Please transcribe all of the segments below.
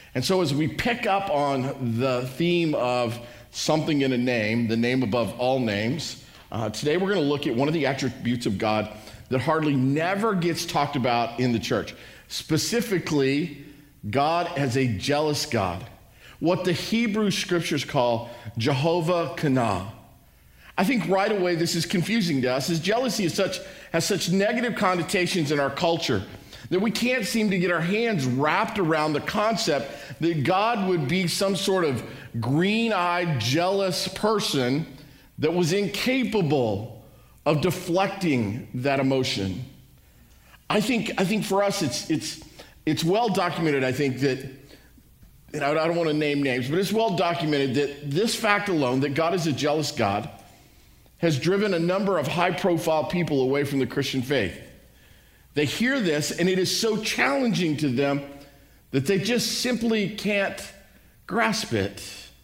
And so as we pick up on the theme of something in a name, the name above all names, today we're going to look at one of the attributes of God that hardly never gets talked about in the church. Specifically, God as a jealous God. What the Hebrew scriptures call Jehovah Kanah. I think right away this is confusing to us, as jealousy has such negative connotations in our culture that we can't seem to get our hands wrapped around the concept that God would be some sort of green-eyed, jealous person that was incapable of deflecting that emotion. I think for us it's well documented, I think, that, and I don't want to name names, but it's well documented that this fact alone, that God is a jealous God, has driven a number of high-profile people away from the Christian faith. They hear this, and it is so challenging to them that they just simply can't grasp it.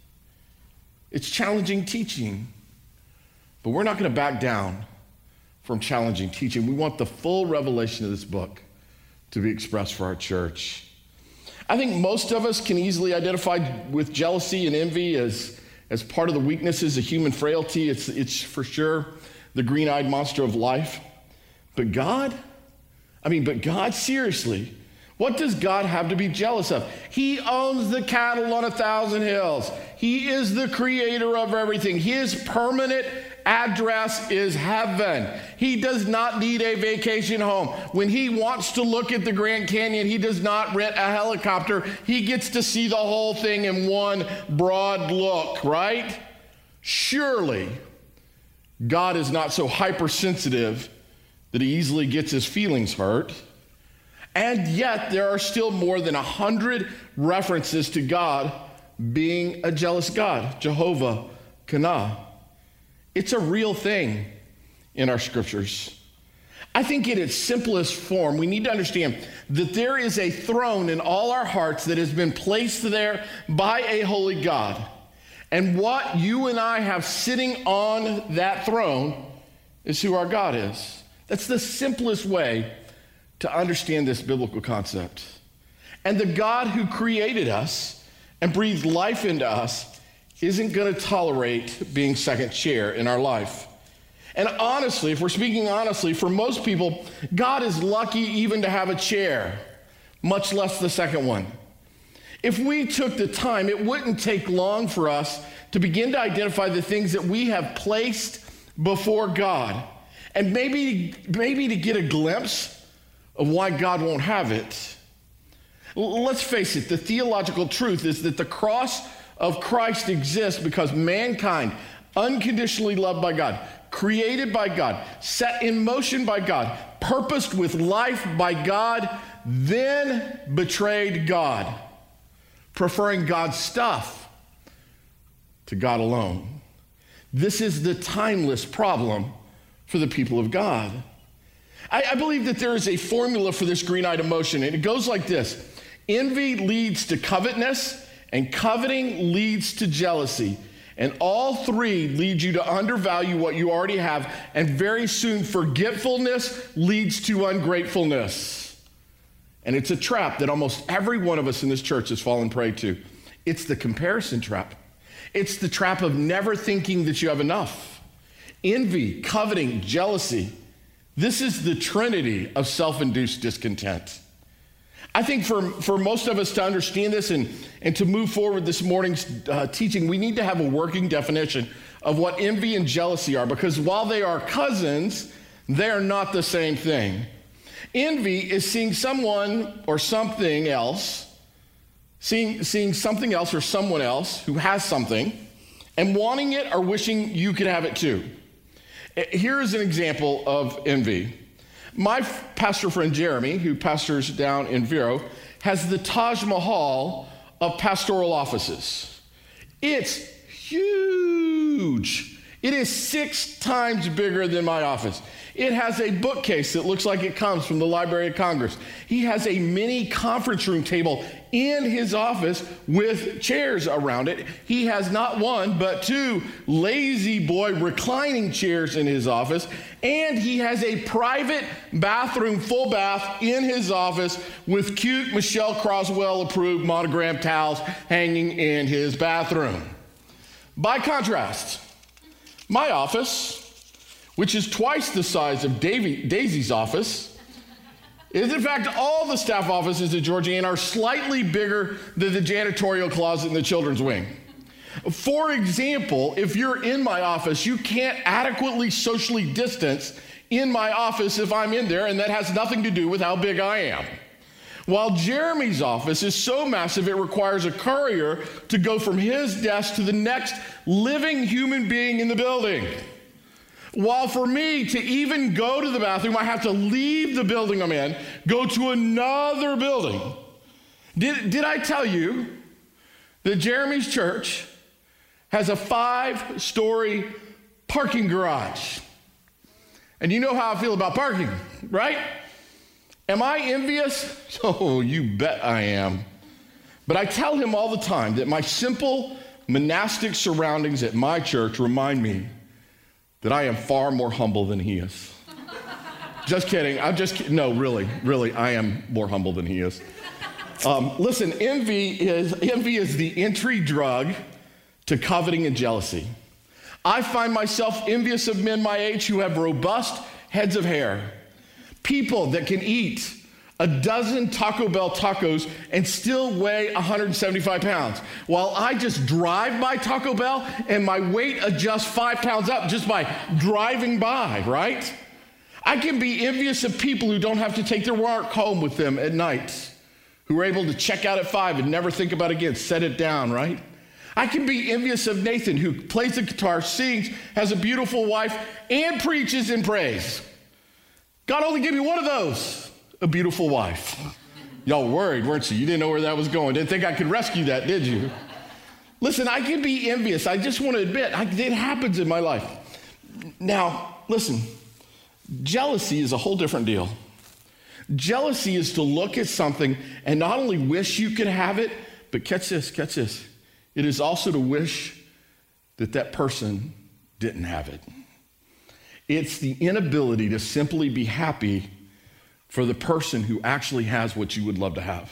It's challenging teaching, but we're not going to back down from challenging teaching. We want the full revelation of this book to be expressed for our church. I think most of us can easily identify with jealousy and envy as part of the weaknesses of human frailty. It's for sure the green-eyed monster of life. But God, seriously, what does God have to be jealous of? He owns the cattle on 1,000 hills. He is the creator of everything. His permanent address is heaven. He does not need a vacation home. When he wants to look at the Grand Canyon, he does not rent a helicopter. He gets to see the whole thing in one broad look, right? Surely, God is not so hypersensitive that he easily gets his feelings hurt. And yet, there are still more than 100 references to God being a jealous God, Jehovah Kanah. It's a real thing in our scriptures. I think in its simplest form, we need to understand that there is a throne in all our hearts that has been placed there by a holy God. And what you and I have sitting on that throne is who our God is. That's the simplest way to understand this biblical concept. And the God who created us and breathed life into us isn't going to tolerate being second chair in our life. And honestly, if we're speaking honestly, for most people, God is lucky even to have a chair, much less the second one. If we took the time, it wouldn't take long for us to begin to identify the things that we have placed before God, and maybe to get a glimpse of why God won't have it. Let's face it, the theological truth is that the cross of Christ exists because mankind, unconditionally loved by God, created by God, set in motion by God, purposed with life by God, then betrayed God, preferring God's stuff to God alone. This is the timeless problem for the people of God. I believe that there is a formula for this green-eyed emotion, and it goes like this. Envy leads to covetousness, and coveting leads to jealousy. And all three lead you to undervalue what you already have, and very soon forgetfulness leads to ungratefulness. And it's a trap that almost every one of us in this church has fallen prey to. It's the comparison trap. It's the trap of never thinking that you have enough. Envy, coveting, jealousy. This is the trinity of self-induced discontent. I think for most of us to understand this and to move forward this morning's teaching, we need to have a working definition of what envy and jealousy are, because while they are cousins, they are not the same thing. Envy is seeing someone or something else, seeing something else or someone else who has something and wanting it or wishing you could have it too. Here is an example of envy. My pastor friend Jeremy, who pastors down in Vero, has the Taj Mahal of pastoral offices. It's huge. It is 6 times bigger than my office. It has a bookcase that looks like it comes from the Library of Congress. He has a mini conference room table in his office with chairs around it. He has not 1, but 2 lazy boy reclining chairs in his office. And he has a private bathroom, full bath in his office with cute Michelle Croswell approved monogram towels hanging in his bathroom. By contrast, my office, which is twice the size of Daisy's office, is in fact all the staff offices at Georgia Ann are slightly bigger than the janitorial closet in the children's wing. For example, if you're in my office, you can't adequately socially distance in my office if I'm in there, and that has nothing to do with how big I am. While Jeremy's office is so massive it requires a courier to go from his desk to the next living human being in the building. While for me to even go to the bathroom, I have to leave the building I'm in, go to another building. Did I tell you that Jeremy's church has a 5-story parking garage? And you know how I feel about parking, right? Am I envious? Oh, you bet I am. But I tell him all the time that my simple monastic surroundings at my church remind me that I am far more humble than he is. Just kidding. No, really, I am more humble than he is. Listen, envy is the entry drug to coveting and jealousy. I find myself envious of men my age who have robust heads of hair, people that can eat a dozen Taco Bell tacos and still weigh 175 pounds, while I just drive by Taco Bell and my weight adjusts 5 pounds up just by driving by, right? I can be envious of people who don't have to take their work home with them at night, who are able to check out at 5 and never think about it again, set it down, right? I can be envious of Nathan, who plays the guitar, sings, has a beautiful wife, and preaches and prays. God only gave me one of those. A beautiful wife. Y'all worried, weren't you? You didn't know where that was going. Didn't think I could rescue that, did you? Listen, I can be envious. I just want to admit, it happens in my life. Now, listen, jealousy is a whole different deal. Jealousy is to look at something and not only wish you could have it, but catch this. It is also to wish that that person didn't have it. It's the inability to simply be happy for the person who actually has what you would love to have.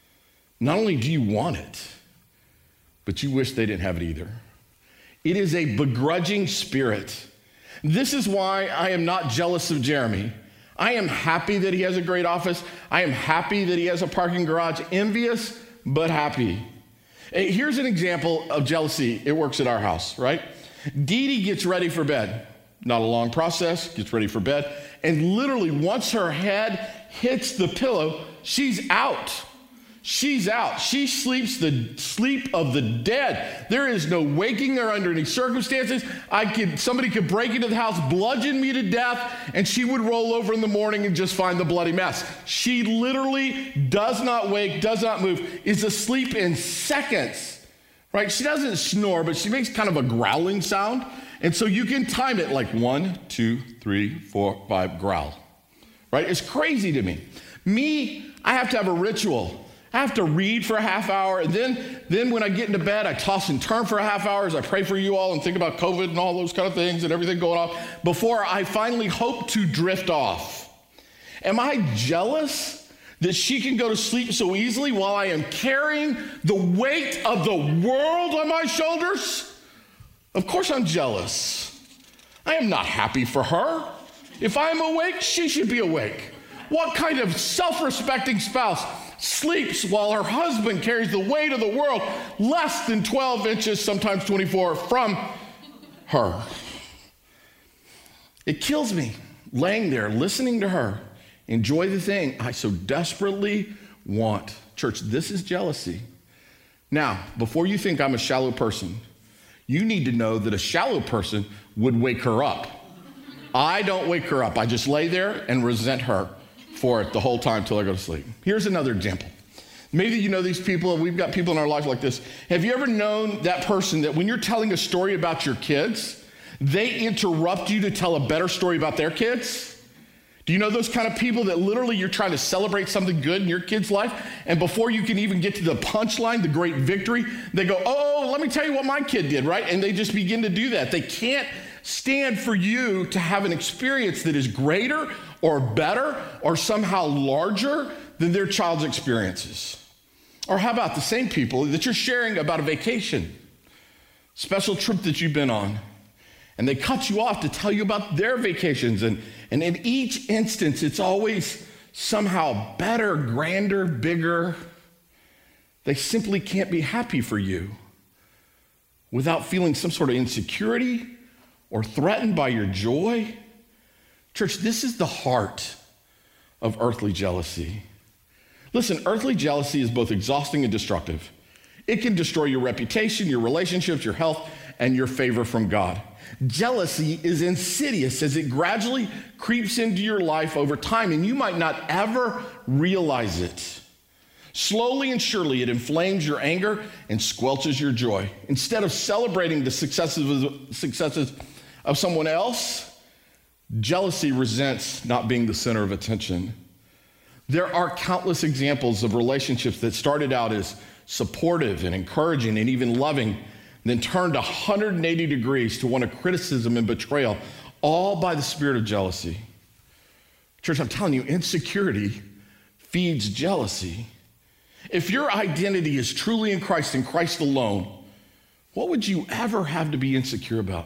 Not only do you want it, but you wish they didn't have it either. It is a begrudging spirit. This is why I am not jealous of Jeremy. I am happy that he has a great office. I am happy that he has a parking garage. Envious, but happy. Here's an example of jealousy. It works at our house, right? Dee Dee gets ready for bed. Not a long process, gets ready for bed. And literally, once her head hits the pillow, she's out. She's out. She sleeps the sleep of the dead. There is no waking her under any circumstances. Somebody could break into the house, bludgeon me to death, and she would roll over in the morning and just find the bloody mess. She literally does not wake, does not move, is asleep in seconds, right? She doesn't snore, but she makes kind of a growling sound. And so you can time it like 1, 2, 3, 4, 5, growl, right? It's crazy to me. I have to have a ritual. I have to read for a half hour. And then when I get into bed, I toss and turn for a half hour as I pray for you all and think about COVID and all those kind of things and everything going on before I finally hope to drift off. Am I jealous that she can go to sleep so easily while I am carrying the weight of the world on my shoulders? Of course I'm jealous. I am not happy for her. If I'm awake, she should be awake. What kind of self-respecting spouse sleeps while her husband carries the weight of the world less than 12 inches, sometimes 24, from her? It kills me laying there, listening to her, enjoy the thing I so desperately want. Church, this is jealousy. Now, before you think I'm a shallow person, you need to know that a shallow person would wake her up. I don't wake her up. I just lay there and resent her for it the whole time till I go to sleep. Here's another example. Maybe you know these people, and we've got people in our life like this. Have you ever known that person that when you're telling a story about your kids, They interrupt you to tell a better story about their kids. Do you know those kind of people that literally you're trying to celebrate something good in your kid's life, and before you can even get to the punchline, the great victory, they go, oh, let me tell you what my kid did, right? And they just begin to do that. They can't stand for you to have an experience that is greater or better or somehow larger than their child's experiences. Or how about the same people that you're sharing about a vacation, special trip that you've been on, and they cut you off to tell you about their vacations. And in each instance, it's always somehow better, grander, bigger. They simply can't be happy for you without feeling some sort of insecurity or threatened by your joy. Church, this is the heart of earthly jealousy. Listen, earthly jealousy is both exhausting and destructive. It can destroy your reputation, your relationships, your health, and your favor from God. Jealousy is insidious as it gradually creeps into your life over time, and you might not ever realize it. Slowly and surely, it inflames your anger and squelches your joy. Instead of celebrating the successes of someone else, jealousy resents not being the center of attention. There are countless examples of relationships that started out as supportive and encouraging and even loving, then turned 180 degrees to one of criticism and betrayal, all by the spirit of jealousy. Church, I'm telling you, insecurity feeds jealousy. If your identity is truly in Christ and Christ alone, what would you ever have to be insecure about?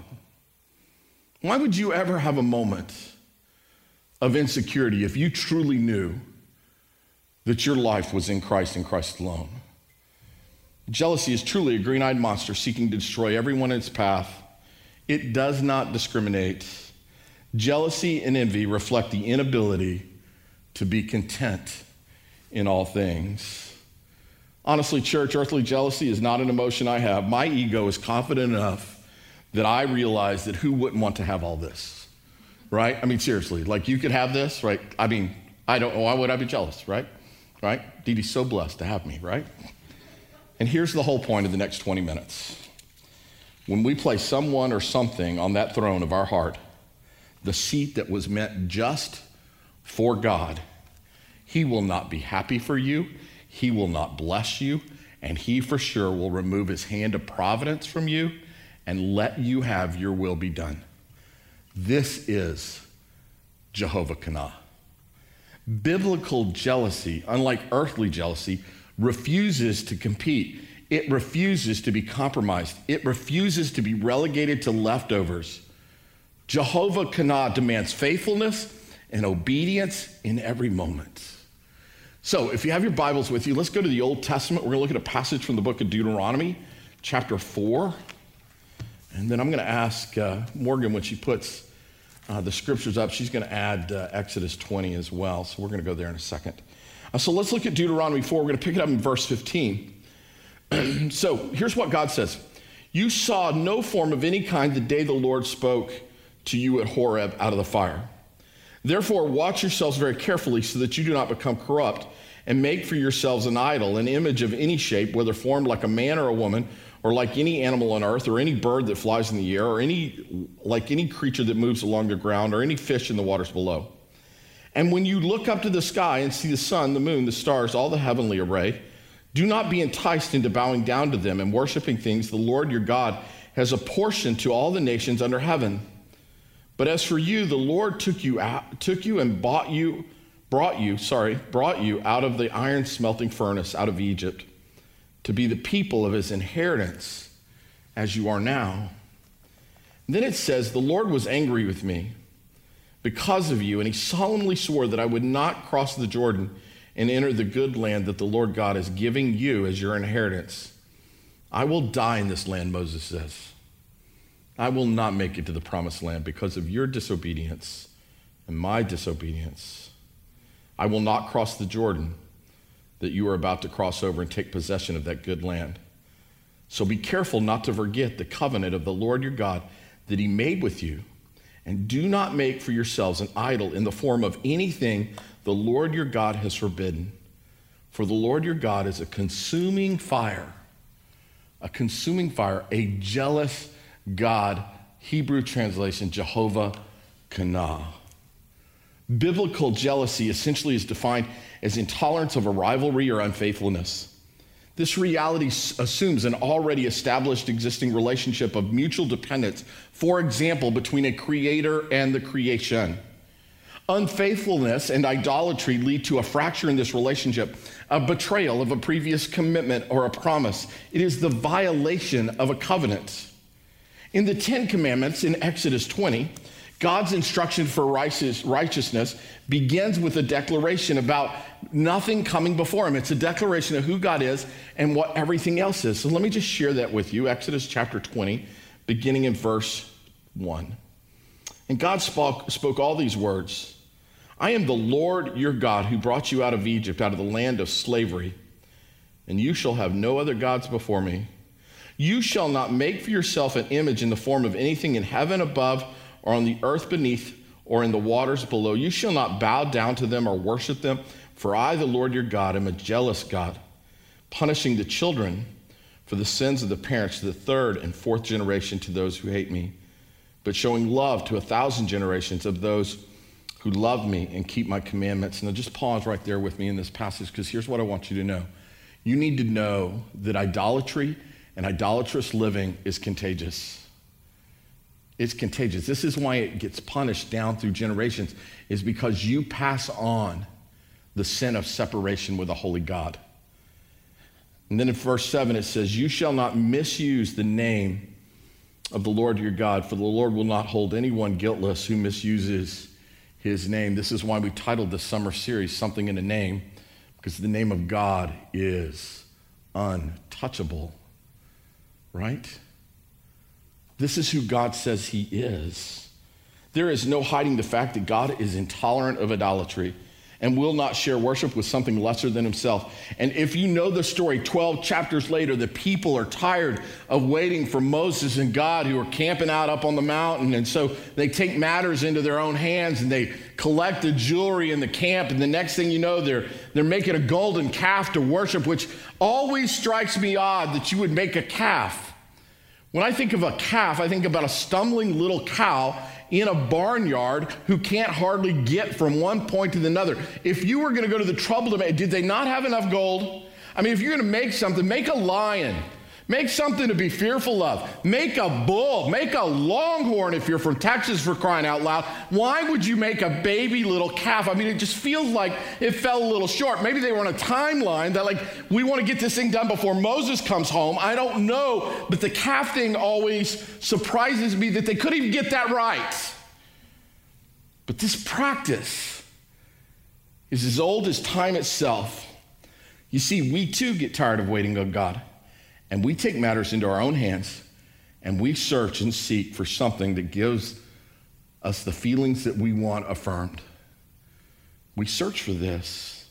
Why would you ever have a moment of insecurity if you truly knew that your life was in Christ and Christ alone? Jealousy is truly a green-eyed monster seeking to destroy everyone in its path. It does not discriminate. Jealousy and envy reflect the inability to be content in all things. Honestly, church, earthly jealousy is not an emotion I have. My ego is confident enough that I realize that who wouldn't want to have all this, right? I mean, seriously, like you could have this, right? I mean, I don't know, why would I be jealous, right? Right? Dee Dee's so blessed to have me, right? And here's the whole point of the next 20 minutes. When we place someone or something on that throne of our heart, the seat that was meant just for God, He will not be happy for you, He will not bless you, and He for sure will remove His hand of providence from you and let you have your will be done. This is Jehovah Kanah. Biblical jealousy, unlike earthly jealousy, refuses to compete. It refuses to be compromised. It refuses to be relegated to leftovers. Jehovah Kanah demands faithfulness and obedience in every moment. So if you have your Bibles with you, let's go to the Old Testament. We're going to look at a passage from the book of Deuteronomy, chapter 4. And then I'm going to ask Morgan, when she puts the scriptures up, she's going to add Exodus 20 as well. So we're going to go there in a second. So let's look at Deuteronomy 4. We're going to pick it up in verse 15. So here's what God says. You saw no form of any kind the day the Lord spoke to you at Horeb out of the fire. Therefore, watch yourselves very carefully so that you do not become corrupt and make for yourselves an idol, an image of any shape, whether formed like a man or a woman, or like any animal on earth, or any bird that flies in the air, or like any creature that moves along the ground, or any fish in the waters below. And when you look up to the sky and see the sun, the moon, the stars, all the heavenly array, do not be enticed into bowing down to them and worshiping things the Lord your God has apportioned to all the nations under heaven. But as for you, the Lord took you and brought you out of the iron smelting furnace out of Egypt to be the people of His inheritance as you are now. And then it says, the Lord was angry with me because of you, and He solemnly swore that I would not cross the Jordan and enter the good land that the Lord God is giving you as your inheritance. I will die in this land, Moses says. I will not make it to the promised land because of your disobedience and my disobedience. I will not cross the Jordan that you are about to cross over and take possession of that good land. So be careful not to forget the covenant of the Lord your God that He made with you. And do not make for yourselves an idol in the form of anything the Lord your God has forbidden. For the Lord your God is a consuming fire, a jealous God Hebrew translation, Jehovah Kanah. Biblical jealousy essentially is defined as intolerance of a rivalry or unfaithfulness. This reality assumes an already established existing relationship of mutual dependence, for example, between a creator and the creation. Unfaithfulness and idolatry lead to a fracture in this relationship, a betrayal of a previous commitment or a promise. It is the violation of a covenant. In the Ten Commandments in Exodus 20, God's instruction for righteousness begins with a declaration about nothing coming before him. It's a declaration of who God is and what everything else is. So let me just share that with you. Exodus chapter 20, beginning in verse 1. And God spoke all these words. I am the Lord your God who brought you out of Egypt, out of the land of slavery. And you shall have no other gods before me. You shall not make for yourself an image in the form of anything in heaven above or on the earth beneath or in the waters below. You shall not bow down to them or worship them. For I, the Lord your God, am a jealous God, punishing the children for the sins of the parents to the third and fourth generation to those who hate me, but showing love to 1,000 generations of those who love me and keep my commandments. Now just pause right there with me in this passage, because here's what I want you to know. You need to know that idolatry and idolatrous living is contagious. It's contagious. This is why it gets punished down through generations, is because you pass on the sin of separation with a holy God. And then in verse 7 it says, you shall not misuse the name of the Lord your God, for the Lord will not hold anyone guiltless who misuses his name. This is why we titled the summer series Something in a Name, because the name of God is untouchable, right? This is who God says he is. There is no hiding the fact that God is intolerant of idolatry and will not share worship with something lesser than himself. And if you know the story, 12 chapters later, the people are tired of waiting for Moses and God, who are camping out up on the mountain. And so they take matters into their own hands and they collect the jewelry in the camp. And the next thing you know, they're making a golden calf to worship, which always strikes me odd that you would make a calf. When I think of a calf, I think about a stumbling little cow in a barnyard who can't hardly get from one point to another. If you were going to go to the trouble to make, did they not have enough gold? I mean, if you're going to make something, make a lion. Make something to be fearful of. Make a bull. Make a longhorn if you're from Texas, for crying out loud. Why would you make a baby little calf? I mean, it just feels like it fell a little short. Maybe they were on a timeline that, like, we want to get this thing done before Moses comes home. I don't know, but the calf thing always surprises me that they couldn't even get that right. But this practice is as old as time itself. You see, we too get tired of waiting on God. And we take matters into our own hands, and we search and seek for something that gives us the feelings that we want affirmed. We search for this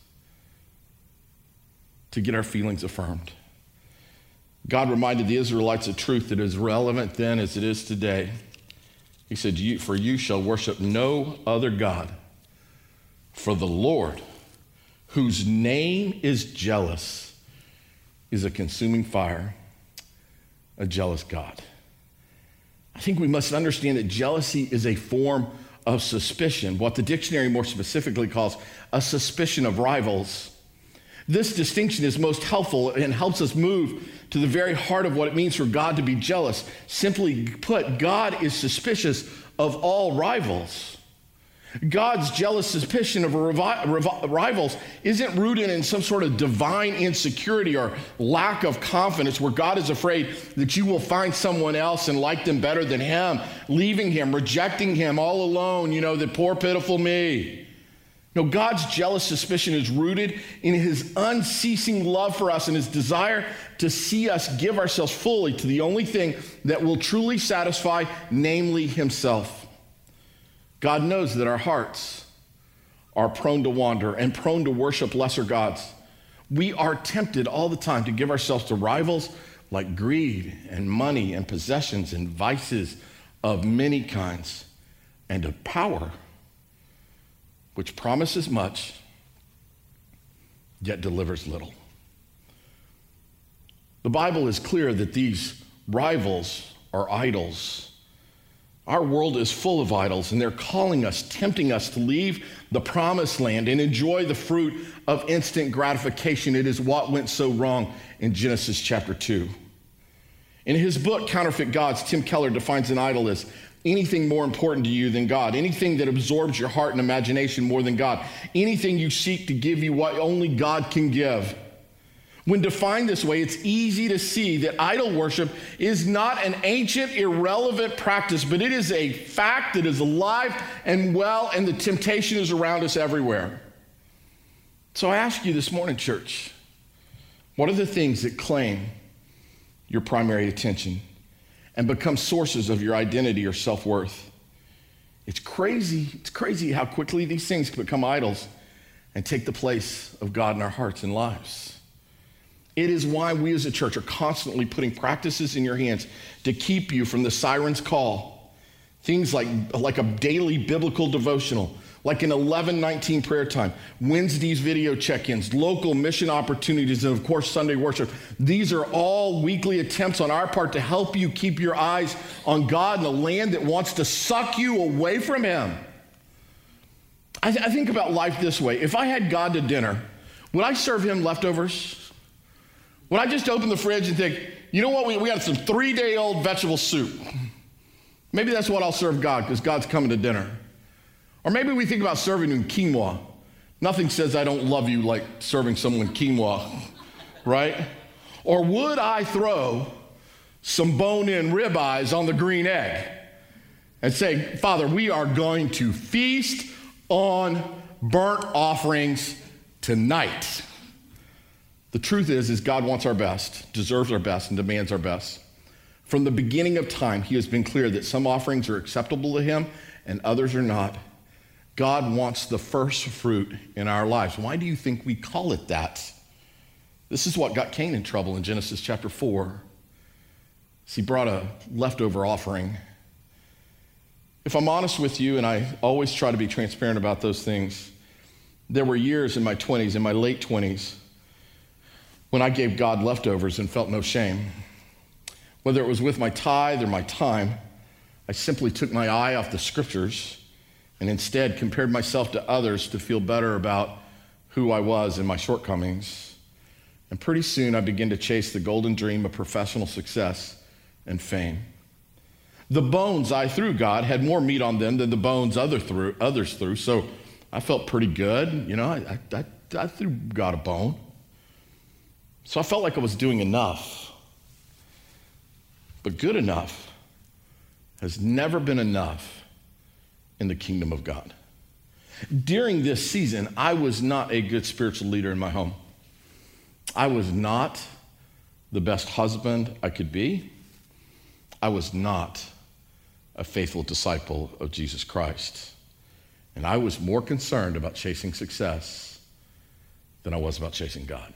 to get our feelings affirmed. God reminded the Israelites of truth that is relevant then as it is today. He said, for you shall worship no other God, for the Lord, whose name is jealous, is a consuming fire, a jealous God. I think we must understand that jealousy is a form of suspicion, what the dictionary more specifically calls a suspicion of rivals. This distinction is most helpful and helps us move to the very heart of what it means for God to be jealous. Simply put, God is suspicious of all rivals. God's jealous suspicion of rivals isn't rooted in some sort of divine insecurity or lack of confidence, where God is afraid that you will find someone else and like them better than him, leaving him, rejecting him all alone, the poor, pitiful me. No, God's jealous suspicion is rooted in his unceasing love for us and his desire to see us give ourselves fully to the only thing that will truly satisfy, namely himself. God knows that our hearts are prone to wander and prone to worship lesser gods. We are tempted all the time to give ourselves to rivals like greed and money and possessions and vices of many kinds, and of power, which promises much, yet delivers little. The Bible is clear that these rivals are idols. Our world is full of idols, and they're calling us, tempting us to leave the promised land and enjoy the fruit of instant gratification. It is what went so wrong in Genesis chapter 2. In his book, Counterfeit Gods, Tim Keller defines an idol as anything more important to you than God, anything that absorbs your heart and imagination more than God, anything you seek to give you what only God can give. When defined this way, it's easy to see that idol worship is not an ancient, irrelevant practice, but it is a fact that is alive and well, and the temptation is around us everywhere. So I ask you this morning, church, what are the things that claim your primary attention and become sources of your identity or self-worth? It's crazy how quickly these things can become idols and take the place of God in our hearts and lives. It is why we as a church are constantly putting practices in your hands to keep you from the siren's call. Things like a daily biblical devotional, like an 11:19 prayer time, Wednesday's video check-ins, local mission opportunities, and of course, Sunday worship. These are all weekly attempts on our part to help you keep your eyes on God in a land that wants to suck you away from him. I think about life this way. If I had God to dinner, would I serve him leftovers? Would I just open the fridge and think, you know what, we got some 3-day-old vegetable soup. Maybe that's what I'll serve God because God's coming to dinner. Or maybe we think about serving him quinoa. Nothing says I don't love you like serving someone quinoa, right? Or would I throw some bone-in ribeyes on the green egg and say, Father, we are going to feast on burnt offerings tonight. The truth is God wants our best, deserves our best, and demands our best. From the beginning of time, he has been clear that some offerings are acceptable to him and others are not. God wants the first fruit in our lives. Why do you think we call it that? This is what got Cain in trouble in Genesis chapter 4. He brought a leftover offering. If I'm honest with you, and I always try to be transparent about those things, there were years in my 20s, in my late 20s, when I gave God leftovers and felt no shame. Whether it was with my tithe or my time, I simply took my eye off the scriptures and instead compared myself to others to feel better about who I was and my shortcomings. And pretty soon I began to chase the golden dream of professional success and fame. The bones I threw God had more meat on them than the bones others threw, so I felt pretty good. You know, I threw God a bone. So I felt like I was doing enough. But good enough has never been enough in the kingdom of God. During this season, I was not a good spiritual leader in my home. I was not the best husband I could be. I was not a faithful disciple of Jesus Christ. And I was more concerned about chasing success than I was about chasing God.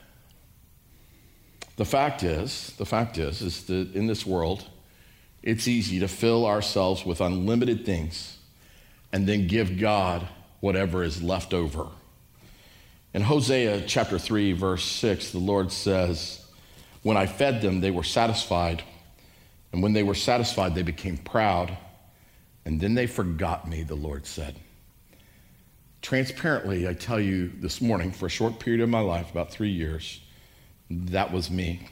The fact is that in this world, it's easy to fill ourselves with unlimited things and then give God whatever is left over. In Hosea chapter 3, verse 6, the Lord says, when I fed them, they were satisfied. And when they were satisfied, they became proud. And then they forgot me, the Lord said. Transparently, I tell you this morning, for a short period of my life, about 3 years, that was me.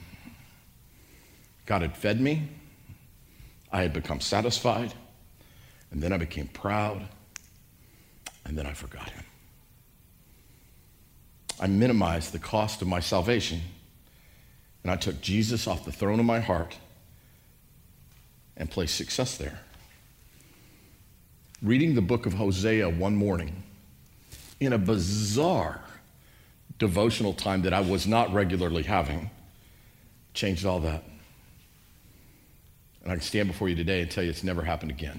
God had fed me. I had become satisfied. And then I became proud. And then I forgot him. I minimized the cost of my salvation. And I took Jesus off the throne of my heart and placed success there. Reading the book of Hosea one morning in a bizarre devotional time that I was not regularly having changed all that. And I can stand before you today and tell you it's never happened again.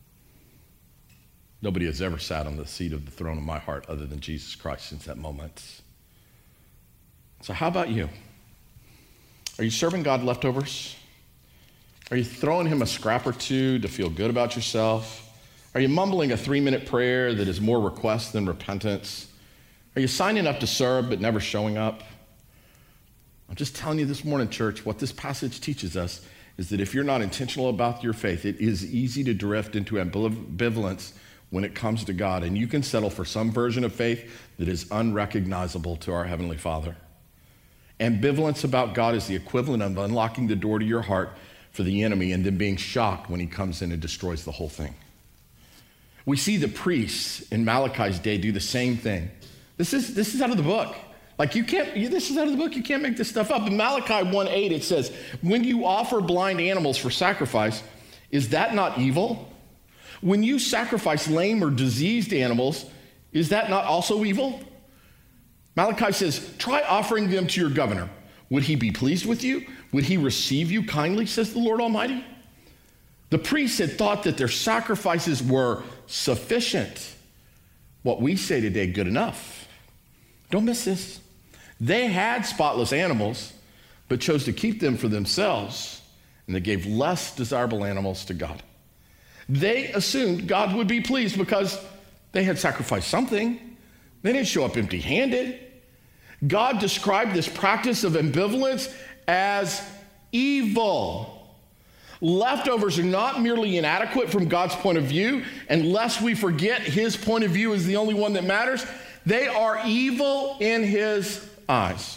Nobody has ever sat on the seat of the throne of my heart other than Jesus Christ since that moment. So how about you? Are you serving God leftovers? Are you throwing him a scrap or two to feel good about yourself? Are you mumbling a 3-minute prayer that is more request than repentance? Are you signing up to serve but never showing up? I'm just telling you this morning, church, what this passage teaches us is that if you're not intentional about your faith, it is easy to drift into ambivalence when it comes to God, and you can settle for some version of faith that is unrecognizable to our Heavenly Father. Ambivalence about God is the equivalent of unlocking the door to your heart for the enemy and then being shocked when he comes in and destroys the whole thing. We see the priests in Malachi's day do the same thing. This is out of the book. This is out of the book. You can't make this stuff up. In Malachi 1:8, it says, when you offer blind animals for sacrifice, is that not evil? When you sacrifice lame or diseased animals, is that not also evil? Malachi says, try offering them to your governor. Would he be pleased with you? Would he receive you kindly, says the Lord Almighty? The priests had thought that their sacrifices were sufficient. What we say today, good enough. Don't miss this. They had spotless animals, but chose to keep them for themselves, and they gave less desirable animals to God. They assumed God would be pleased because they had sacrificed something. They didn't show up empty-handed. God described this practice of ambivalence as evil. Leftovers are not merely inadequate from God's point of view, and lest we forget his point of view is the only one that matters, they are evil in his eyes.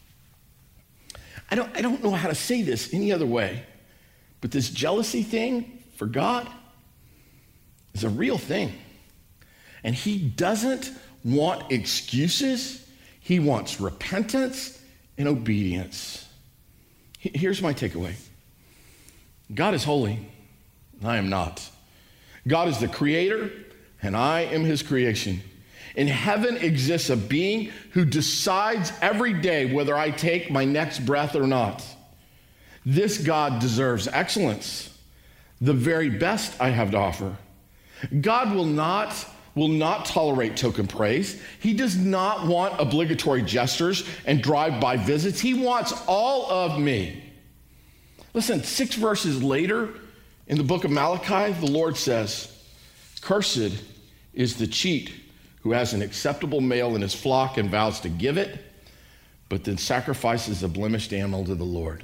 I don't know how to say this any other way, but this jealousy thing for God is a real thing. And he doesn't want excuses. He wants repentance and obedience. Here's my takeaway. God is holy, and I am not. God is the creator, and I am his creation. In heaven exists a being who decides every day whether I take my next breath or not. This God deserves excellence, the very best I have to offer. God will not tolerate token praise. He does not want obligatory gestures and drive-by visits. He wants all of me. Listen, 6 verses later in the book of Malachi, the Lord says, cursed is the cheat who has an acceptable male in his flock and vows to give it, but then sacrifices a blemished animal to the Lord.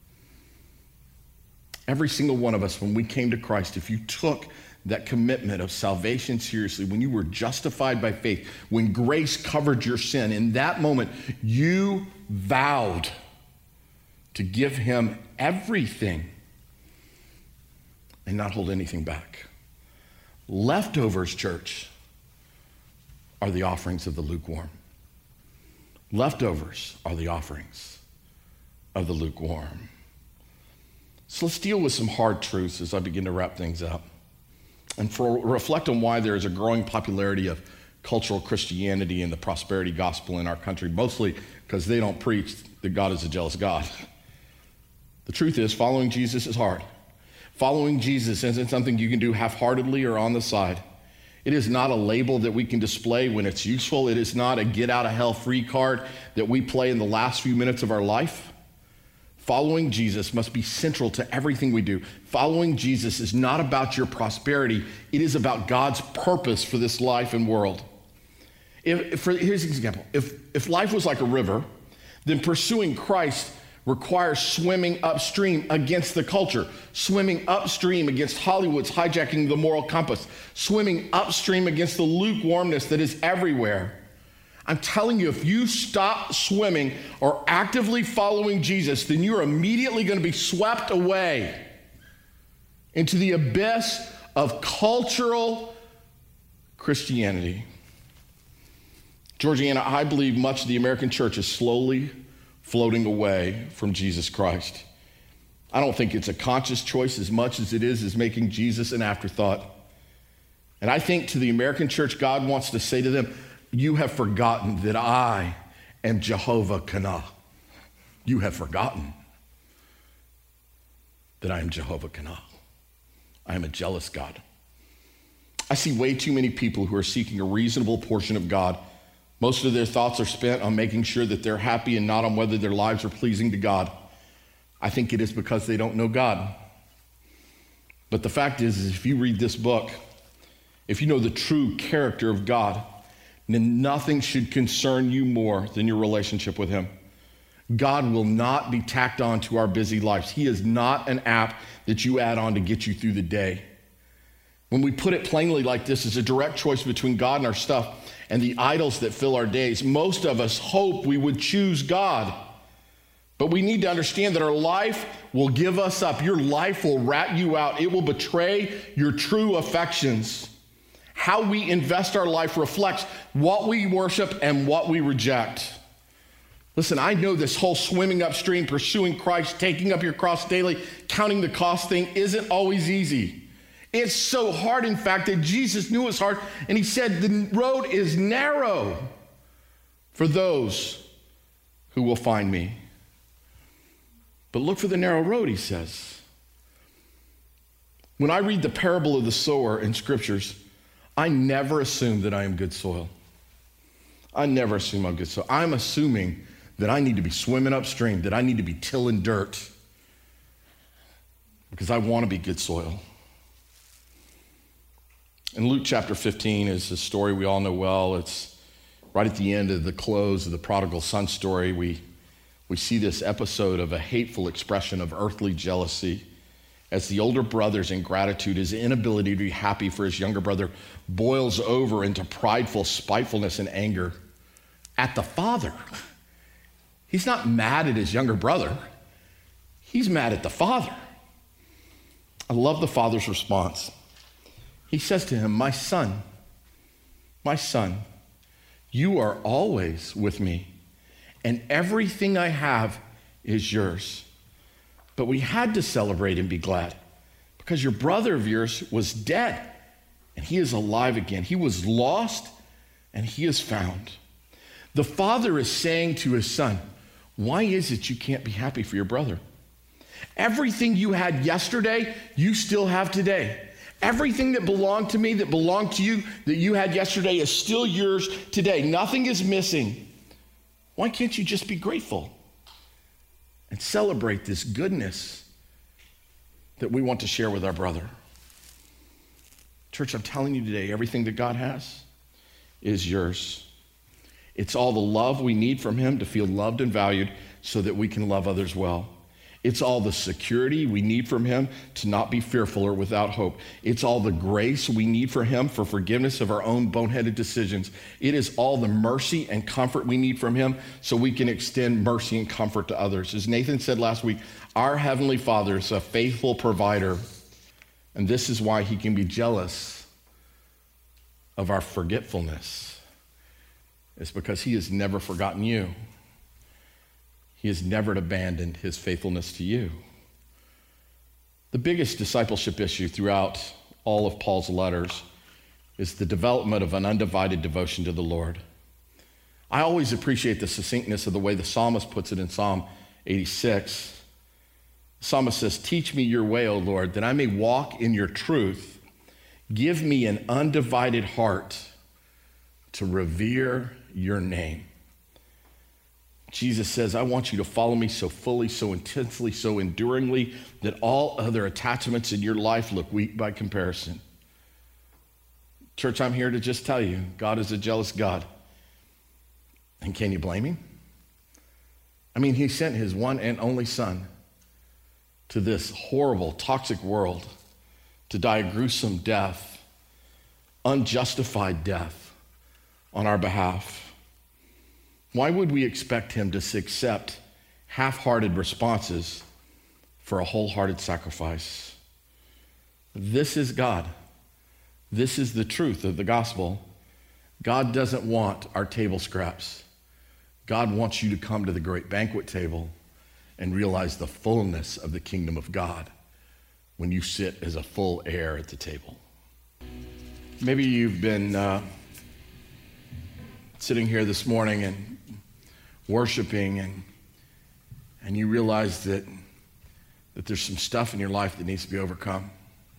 Every single one of us, when we came to Christ, if you took that commitment of salvation seriously, when you were justified by faith, when grace covered your sin, in that moment, you vowed to give him everything and not hold anything back. Leftovers, church, are the offerings of the lukewarm. Leftovers are the offerings of the lukewarm. So let's deal with some hard truths as I begin to wrap things up. And reflect on why there is a growing popularity of cultural Christianity and the prosperity gospel in our country, mostly because they don't preach that God is a jealous God. The truth is, following Jesus is hard. Following Jesus isn't something you can do half-heartedly or on the side. It is not a label that we can display when it's useful. It is not a get-out-of-hell-free card that we play in the last few minutes of our life. Following Jesus must be central to everything we do. Following Jesus is not about your prosperity. It is about God's purpose for this life and world. Here's an example. If life was like a river, then pursuing Christ requires swimming upstream against the culture, swimming upstream against Hollywood's hijacking the moral compass, swimming upstream against the lukewarmness that is everywhere. I'm telling you, if you stop swimming or actively following Jesus, then you're immediately going to be swept away into the abyss of cultural Christianity. Georgiana, I believe much of the American church is slowly floating away from Jesus Christ. I don't think it's a conscious choice as much as it is making Jesus an afterthought. And I think to the American church, God wants to say to them, you have forgotten that I am Jehovah Kanah. You have forgotten that I am Jehovah Kanah. I am a jealous God. I see way too many people who are seeking a reasonable portion of God. Most of their thoughts are spent on making sure that they're happy and not on whether their lives are pleasing to God. I think it is because they don't know God. But the fact is if you read this book, if you know the true character of God, then nothing should concern you more than your relationship with him. God will not be tacked on to our busy lives. He is not an app that you add on to get you through the day. When we put it plainly like this, it's a direct choice between God and our stuff and the idols that fill our days. Most of us hope we would choose God, but we need to understand that our life will give us up. Your life will rat you out. It will betray your true affections. How we invest our life reflects what we worship and what we reject. Listen, I know this whole swimming upstream, pursuing Christ, taking up your cross daily, counting the cost thing isn't always easy. It's so hard, in fact, that Jesus knew it was hard, and he said the road is narrow for those who will find me. But look for the narrow road, he says. When I read the parable of the sower in scriptures, I never assume that I am good soil. I never assume I'm good soil. I'm assuming that I need to be swimming upstream, that I need to be tilling dirt because I want to be good soil. In Luke chapter 15 is a story we all know well. It's right at the end of the close of the prodigal son story. We see this episode of a hateful expression of earthly jealousy as the older brother's ingratitude, his inability to be happy for his younger brother, boils over into prideful spitefulness and anger at the father. He's not mad at his younger brother. He's mad at the father. I love the father's response. He says to him, my son, you are always with me, and everything I have is yours. But we had to celebrate and be glad because your brother of yours was dead, and he is alive again. He was lost, and he is found. The father is saying to his son, why is it you can't be happy for your brother? Everything you had yesterday, you still have today. Everything that belonged to me, that belonged to you, that you had yesterday is still yours today. Nothing is missing. Why can't you just be grateful and celebrate this goodness that we want to share with our brother? Church, I'm telling you today, everything that God has is yours. It's all the love we need from him to feel loved and valued so that we can love others well. It's all the security we need from him to not be fearful or without hope. It's all the grace we need for him for forgiveness of our own boneheaded decisions. It is all the mercy and comfort we need from him so we can extend mercy and comfort to others. As Nathan said last week, our Heavenly Father is a faithful provider, and this is why he can be jealous of our forgetfulness. It's because he has never forgotten you. He has never abandoned his faithfulness to you. The biggest discipleship issue throughout all of Paul's letters is the development of an undivided devotion to the Lord. I always appreciate the succinctness of the way the psalmist puts it in Psalm 86. The psalmist says, teach me your way, O Lord, that I may walk in your truth. Give me an undivided heart to revere your name. Jesus says, I want you to follow me so fully, so intensely, so enduringly that all other attachments in your life look weak by comparison. Church, I'm here to just tell you, God is a jealous God. And can you blame him? I mean, he sent his one and only son to this horrible, toxic world to die a gruesome death, unjustified death on our behalf. Why would we expect him to accept half-hearted responses for a wholehearted sacrifice? This is God. This is the truth of the gospel. God doesn't want our table scraps. God wants you to come to the great banquet table and realize the fullness of the kingdom of God when you sit as a full heir at the table. Maybe you've been sitting here this morning and worshiping, and you realize that there's some stuff in your life that needs to be overcome,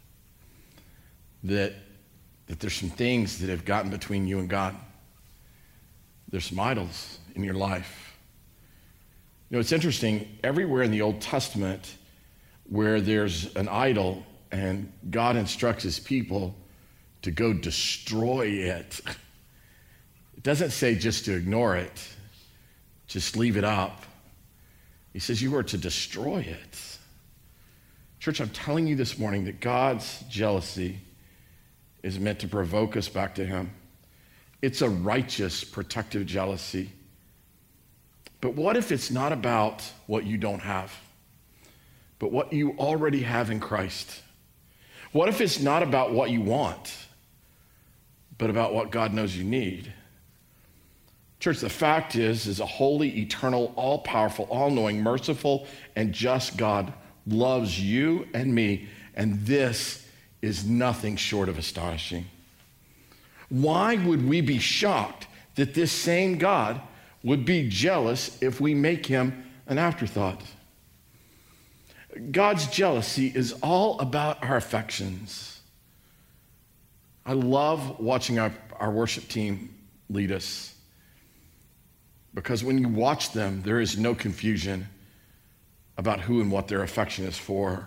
that there's some things that have gotten between you and God. There's some idols in your life. You know, it's interesting, everywhere in the Old Testament where there's an idol and God instructs his people to go destroy it, it doesn't say just to ignore it, just leave it up. He says you are to destroy it. Church, I'm telling you this morning that God's jealousy is meant to provoke us back to him. It's a righteous, protective jealousy. But what if it's not about what you don't have, but what you already have in Christ? What if it's not about what you want, but about what God knows you need? Church, the fact is a holy, eternal, all-powerful, all-knowing, merciful, and just God loves you and me, and this is nothing short of astonishing. Why would we be shocked that this same God would be jealous if we make him an afterthought? God's jealousy is all about our affections. I love watching our worship team lead us, because when you watch them, there is no confusion about who and what their affection is for.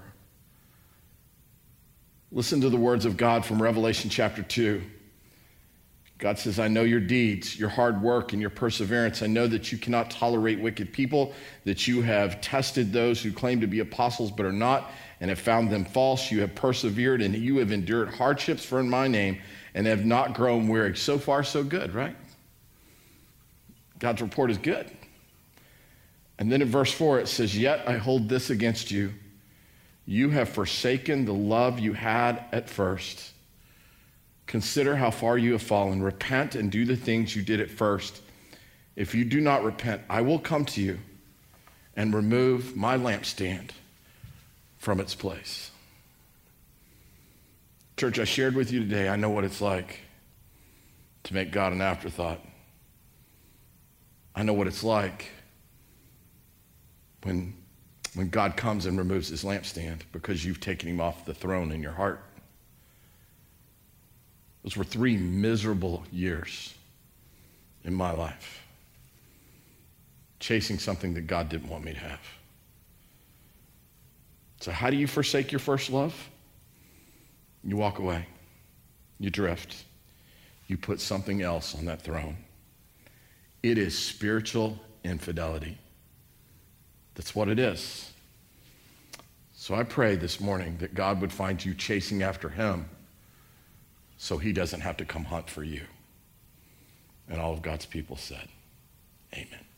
Listen to the words of God from Revelation chapter 2. God says, I know your deeds, your hard work, and your perseverance. I know that you cannot tolerate wicked people, that you have tested those who claim to be apostles but are not, and have found them false. You have persevered, and you have endured hardships for my name, and have not grown weary. So far, so good, right? God's report is good. And then in verse 4, it says, yet I hold this against you. You have forsaken the love you had at first. Consider how far you have fallen. Repent and do the things you did at first. If you do not repent, I will come to you and remove my lampstand from its place. Church, I shared with you today, I know what it's like to make God an afterthought. I know what it's like when God comes and removes his lampstand because you've taken him off the throne in your heart. Those were 3 miserable years in my life, chasing something that God didn't want me to have. So how do you forsake your first love? You walk away. You drift. You put something else on that throne. It is spiritual infidelity. That's what it is. So I pray this morning that God would find you chasing after him so he doesn't have to come hunt for you. And all of God's people said, amen.